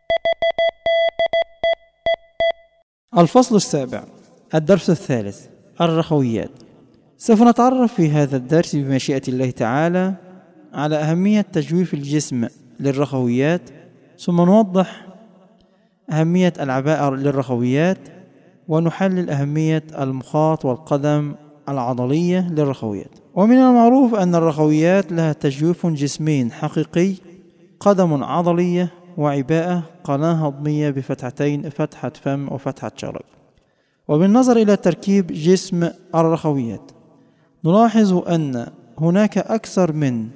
الفصل السابع، الدرس الثالث، الرخويات. سوف نتعرف في هذا الدرس بمشيئة الله تعالى على أهمية تجويف الجسم للرخويات، ثم نوضح أهمية العباءة للرخويات، ونحلل أهمية المخاط والقدم العضلية للرخويات. ومن المعروف أن الرخويات لها تجويف جسمي حقيقي، قدم عضلية وعباءة قناة هضمية بفتحتين، فتحة فم وفتحة شرج. وبالنظر إلى تركيب جسم الرخويات نلاحظ أن هناك أكثر من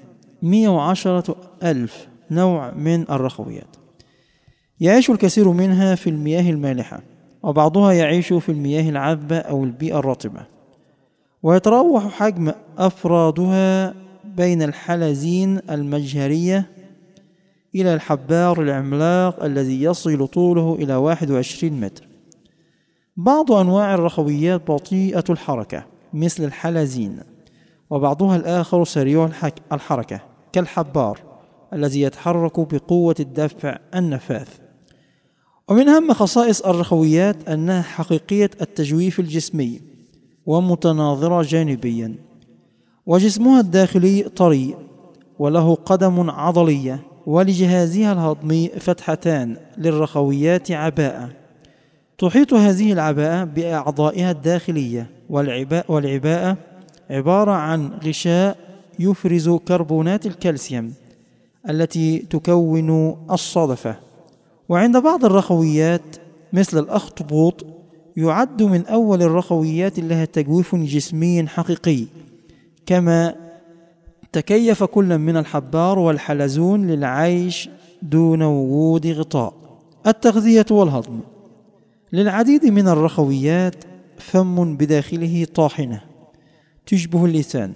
110,000 نوع من الرخويات، يعيش الكثير منها في المياه المالحة، وبعضها يعيش في المياه العذبة أو البيئة الرطبة، ويتراوح حجم أفرادها بين الحلزين المجهرية إلى الحبار العملاق الذي يصل طوله إلى 21 متر. بعض أنواع الرخويات بطيئة الحركة مثل الحلزين، وبعضها الآخر سريع الحركة كالحبار الذي يتحرك بقوة الدفع النفاث. ومن أهم خصائص الرخويات أنها حقيقية التجويف الجسمي ومتناظرة جانبيا، وجسمها الداخلي طري وله قدم عضلية، ولجهازها الهضمي فتحتان للرخويات عباءة تحيط هذه العباءة بأعضائها الداخلية، والعباءة عبارة عن غشاء يفرز كربونات الكالسيوم التي تكون الصدفة. وعند بعض الرخويات مثل الأخطبوط يعد من أول الرخويات لها تجويف جسمي حقيقي، كما تكيف كل من الحبار والحلزون للعيش دون وجود غطاء. التغذية والهضم. للعديد من الرخويات فم بداخله طاحنة تشبه اللسان،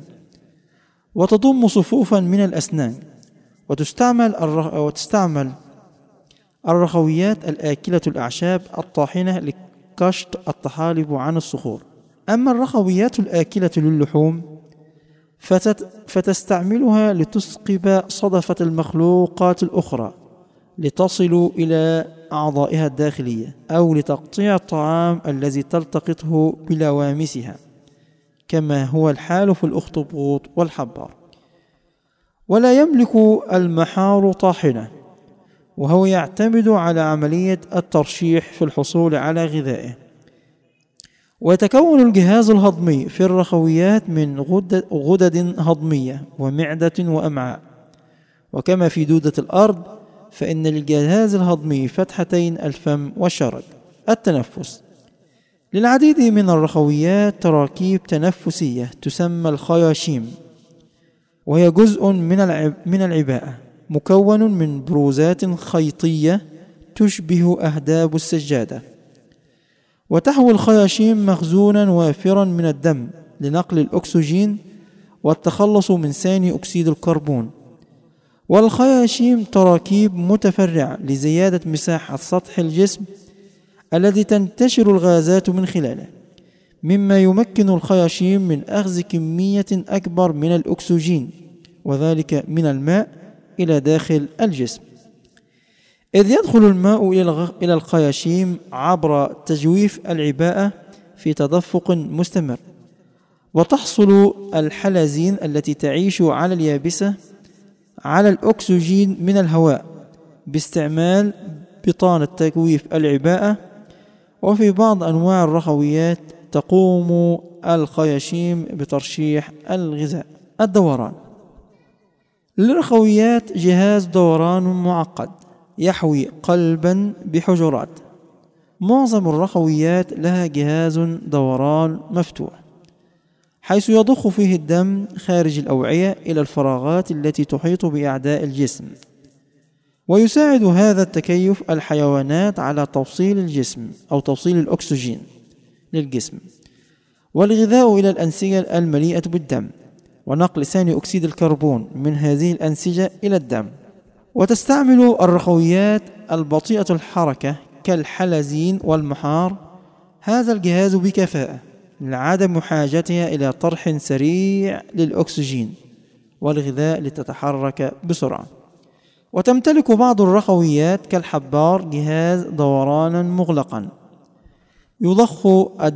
وتضم صفوفا من الأسنان، وتستعمل الرخويات الآكلة الأعشاب الطاحنة لكشط الطحالب عن الصخور. أما الرخويات الآكلة للحوم فتستعملها لتثقب صدفة المخلوقات الأخرى لتصل إلى أعضائها الداخلية، أو لتقطيع الطعام الذي تلتقطه بلوامسها، كما هو الحال في الأخطبوط والحبار. ولا يملك المحار طاحنة، وهو يعتمد على عملية الترشيح في الحصول على غذائه. ويتكون الجهاز الهضمي في الرخويات من غدد هضمية ومعدة وأمعاء. وكما في دودة الأرض فإن للجهاز الهضمي فتحتين، الفم والشرج. التنفس. للعديد من الرخويات تراكيب تنفسية تسمى الخياشيم، وهي جزء من العباءة مكون من بروزات خيطية تشبه أهداب السجادة. وتحوي الخياشيم مخزونا وافرا من الدم لنقل الأكسجين والتخلص من ثاني أكسيد الكربون. والخياشيم تراكيب متفرعة لزيادة مساحة سطح الجسم الذي تنتشر الغازات من خلاله، مما يمكن الخياشيم من أخذ كمية أكبر من الأكسجين، وذلك من الماء، إلى داخل الجسم، إذ يدخل الماء إلى الخياشيم عبر تجويف العباءة في تدفق مستمر. وتحصل الحلزين التي تعيش على اليابسة على الأكسجين من الهواء باستعمال بطانة تجويف العباءة. وفي بعض أنواع الرخويات تقوم الخياشيم بترشيح الغذاء. الدوران. للرخويات جهاز دوران معقد يحوي قلبا بحجرات. معظم الرخويات لها جهاز دوران مفتوح، حيث يضخ فيه الدم خارج الأوعية إلى الفراغات التي تحيط بأعداء الجسم. ويساعد هذا التكيف الحيوانات على توصيل الجسم أو توصيل الأكسجين للجسم والغذاء إلى الأنسجة المليئة بالدم، ونقل ثاني أكسيد الكربون من هذه الأنسجة إلى الدم. وتستعمل الرخويات البطيئة الحركة كالحلزين والمحار هذا الجهاز بكفاءة لعدم حاجتها إلى طرح سريع للأكسجين والغذاء لتتحرك بسرعة. وتمتلك بعض الرخويات كالحبار جهاز دورانا مغلقا يضخ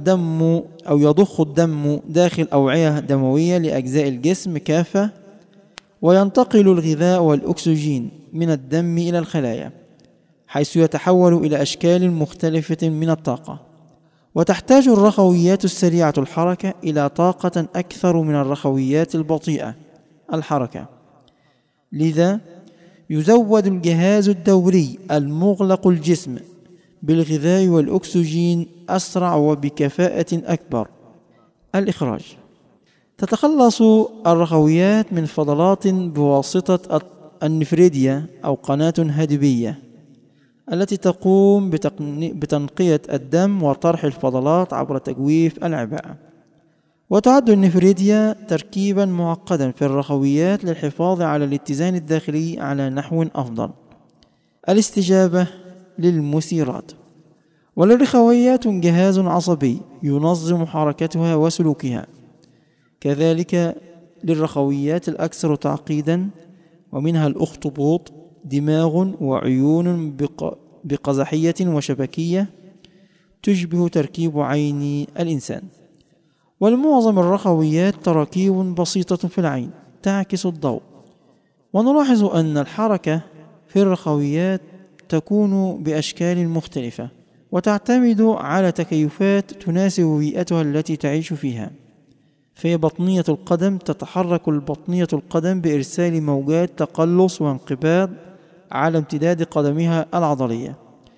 الدم داخل أوعية دموية لأجزاء الجسم كافة، وينتقل الغذاء والأكسجين من الدم إلى الخلايا، حيث يتحول إلى أشكال مختلفة من الطاقة. وتحتاج الرخويات السريعة الحركة إلى طاقة أكثر من الرخويات البطيئة الحركة، لذا يزود الجهاز الدوري المغلق الجسم بالغذاء والأكسجين أسرع وبكفاءة أكبر. الإخراج: تتخلص الرخويات من فضلات بواسطة النفريديا أو قناة هدبية التي تقوم بتنقية الدم وطرح الفضلات عبر تجويف العباءة. وتعد النفريديا تركيبا معقدا في الرخويات للحفاظ على الاتزان الداخلي على نحو أفضل. الاستجابة للمثيرات: وللرخويات جهاز عصبي ينظم حركتها وسلوكها، كذلك للرخويات الأكثر تعقيدا، ومنها الأخطبوط دماغ وعيون بقزحية وشبكية تشبه تركيب عين الإنسان. ولمعظم الرخويات تراكيب بسيطة في العين تعكس الضوء. ونلاحظ أن الحركة في الرخويات تكون بأشكال مختلفة وتعتمد على تكيفات تناسب بيئتها التي تعيش فيها. في بطنية القدم تتحرك البطنية القدم بإرسال موجات تقلص وانقباض على امتداد قدمها العضلية،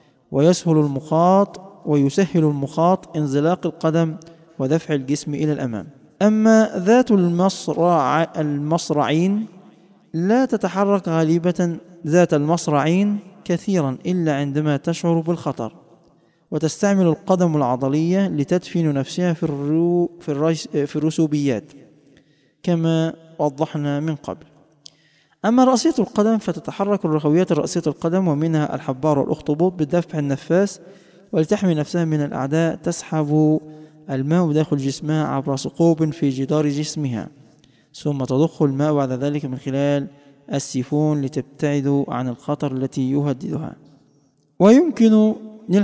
ويسهل المخاط انزلاق القدم ودفع الجسم إلى الأمام. أما ذات المصرعين لا تتحرك غالبا ذات المصرعين كثيرا إلا عندما تشعر بالخطر، وتستعمل القدم العضلية لتدفن نفسها في الرسوبيات كما وضحنا من قبل. أما رأسية القدم فتتحرك الرخويات الرأسية القدم ومنها الحبار والأخطبوط بدفع النفاس، ولتحمي نفسها من الأعداء تسحب الماء داخل جسمها عبر ثقوب في جدار جسمها، ثم تضخ الماء بعد ذلك من خلال السيفون لتبتعد عن الخطر التي يهددها. ويمكن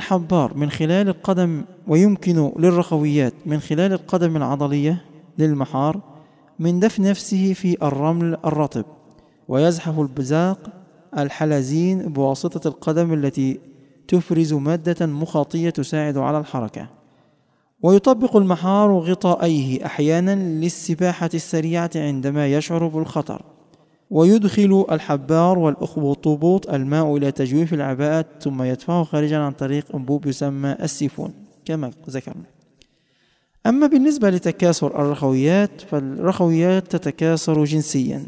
للرخويات من خلال القدم العضلية للمحار من دفن نفسه في الرمل الرطب، ويزحف البزاق الحلزين بواسطة القدم التي تفرز مادة مخاطية تساعد على الحركة. ويطبق المحار غطائيه أحيانا للسباحة السريعة عندما يشعر بالخطر. ويدخل الحبار والأخطبوط الماء إلى تجويف العباءة ثم يدفعه خارجا عن طريق أنبوب يسمى السيفون كما ذكرنا. أما بالنسبة لتكاثر الرخويات فالرخويات تتكاثر جنسيا،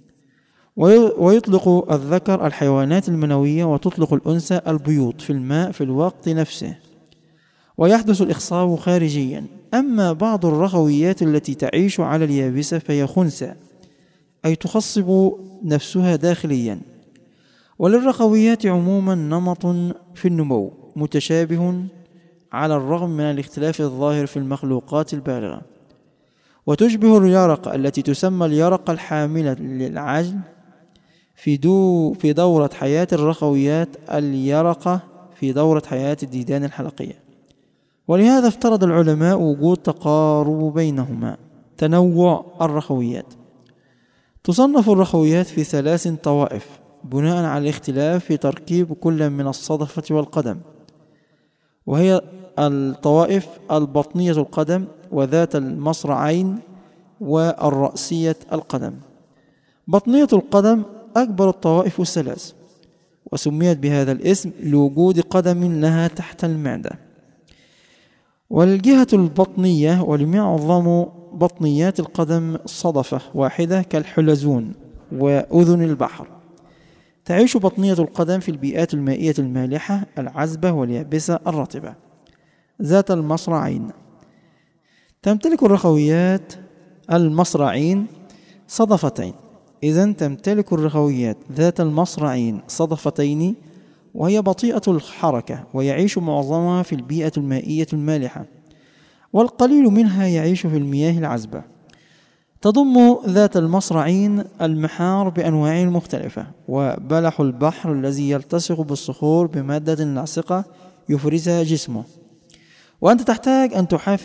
ويطلق الذكر الحيوانات المنوية وتطلق الأنثى البيوض في الماء في الوقت نفسه، ويحدث الإخصاب خارجيا. أما بعض الرخويات التي تعيش على اليابسة فهي خنثى، أي تخصب نفسها داخليا. وللرخويات عموما نمط في النمو متشابه على الرغم من الاختلاف الظاهر في المخلوقات البالغة، وتشبه اليرقة التي تسمى اليرقة الحاملة للعجل في دورة حياة الرخويات اليرقة في دورة حياة الديدان الحلقية. ولهذا افترض العلماء وجود تقارب بينهما. تنوع الرخويات: تصنف الرخويات في 3 طوائف بناء على الاختلاف في تركيب كل من الصدفة والقدم، وهي الطوائف البطنية القدم وذات المصرعين والرأسية القدم. بطنية القدم أكبر الطوائف 3، وسميت بهذا الاسم لوجود قدم لها تحت المعدة. والجهة البطنية ولمعظم بطنيات القدم صدفة واحدة كالحلزون وأذن البحر. تعيش بطنية القدم في البيئات المائية المالحة العذبة واليابسة الرطبة. ذات المصرعين: تمتلك الرخويات المصرعين صدفتين. إذن تمتلك الرخويات ذات المصرعين صدفتين، وهي بطيئة الحركة، ويعيش معظمها في البيئة المائية المالحة، والقليل منها يعيش في المياه العذبة. تضم ذات المصرعين المحار بأنواعه المختلفة، وبلح البحر الذي يلتصق بالصخور بمادة لاصقة يفرزها جسمه. وأنت تحتاج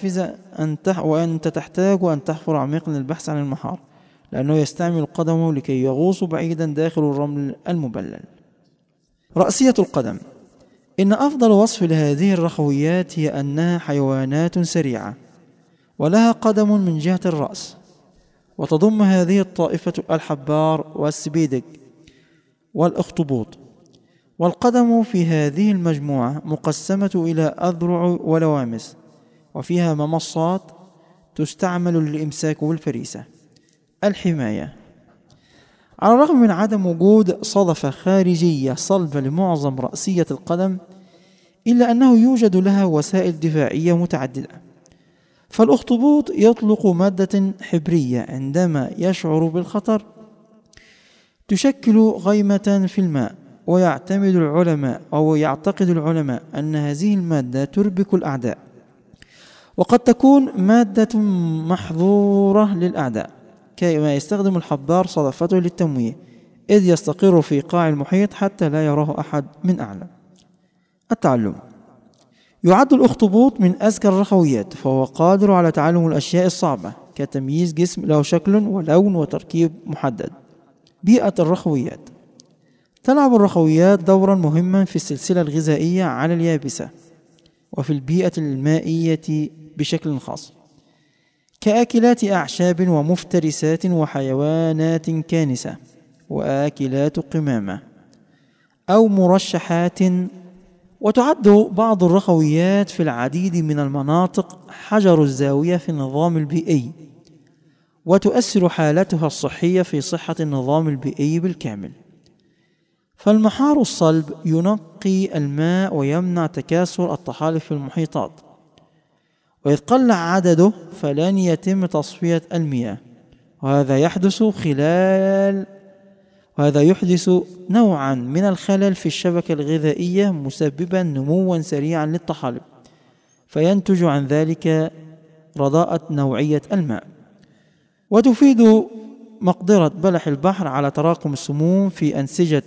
أن تحفر عميقا للبحث عن المحار، لأنه يستعمل قدمه لكي يغوص بعيدا داخل الرمل المبلل. رأسية القدم. إن أفضل وصف لهذه الرخويات هي أنها حيوانات سريعة ولها قدم من جهة الرأس، وتضم هذه الطائفة الحبار والسبيدق والأخطبوط. والقدم في هذه المجموعة مقسمة إلى أذرع ولوامس، وفيها ممصات تستعمل للإمساك والفريسة. الحماية. على الرغم من عدم وجود صدفة خارجية صلبة لمعظم رأسية القدم، إلا أنه يوجد لها وسائل دفاعية متعددة. فالأخطبوط يطلق مادة حبرية عندما يشعر بالخطر تشكل غيمة في الماء، ويعتقد العلماء أن هذه المادة تربك الأعداء، وقد تكون مادة محظورة للأعداء، كما يستخدم الحبار صدفته للتمويه، إذ يستقر في قاع المحيط حتى لا يراه أحد من أعلى. التعلم. يعد الأخطبوط من أذكى الرخويات، فهو قادر على تعلم الأشياء الصعبة كتمييز جسم له شكل ولون وتركيب محدد. بيئة الرخويات. تلعب الرخويات دورا مهما في السلسلة الغذائية على اليابسة وفي البيئة المائية بشكل خاص، كآكلات أعشاب ومفترسات وحيوانات كانسة وآكلات قمامة أو مرشحات. وتعد بعض الرخويات في العديد من المناطق حجر الزاوية في النظام البيئي، وتؤثر حالتها الصحية في صحة النظام البيئي بالكامل. فالمحار الصلب ينقي الماء ويمنع تكاثر الطحالب في المحيطات، وإذ قل عدده فلن يتم تصفية المياه، وهذا يحدث نوعا من الخلل في الشبكة الغذائية، مسببا نموا سريعا للطحالب، فينتج عن ذلك رداءة نوعية الماء. وتفيد مقدرة بلح البحر على تراكم السموم في أنسجة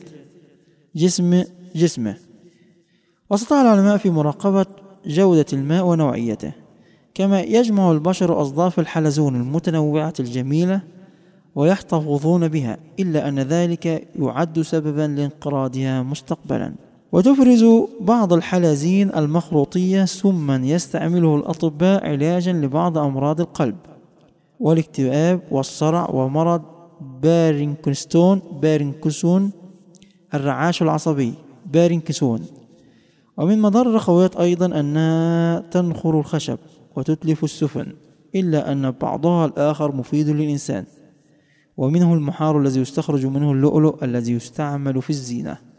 جسمه. واستطاع العلماء في مراقبة جودة الماء ونوعيته، كما يجمع البشر أصداف الحلزون المتنوعة الجميلة ويحتفظون بها، إلا أن ذلك يعد سببا لانقراضها مستقبلا. وتفرز بعض الحلزين المخروطية سما يستعمله الأطباء علاجا لبعض أمراض القلب والاكتئاب والصرع ومرض بارنكسون الرعاش العصبي بارنكسون. ومن مضار الرخويات أيضا أنها تنخر الخشب وتتلف السفن، إلا أن بعضها الآخر مفيد للإنسان، ومنه المحار الذي يستخرج منه اللؤلؤ الذي يستعمل في الزينة.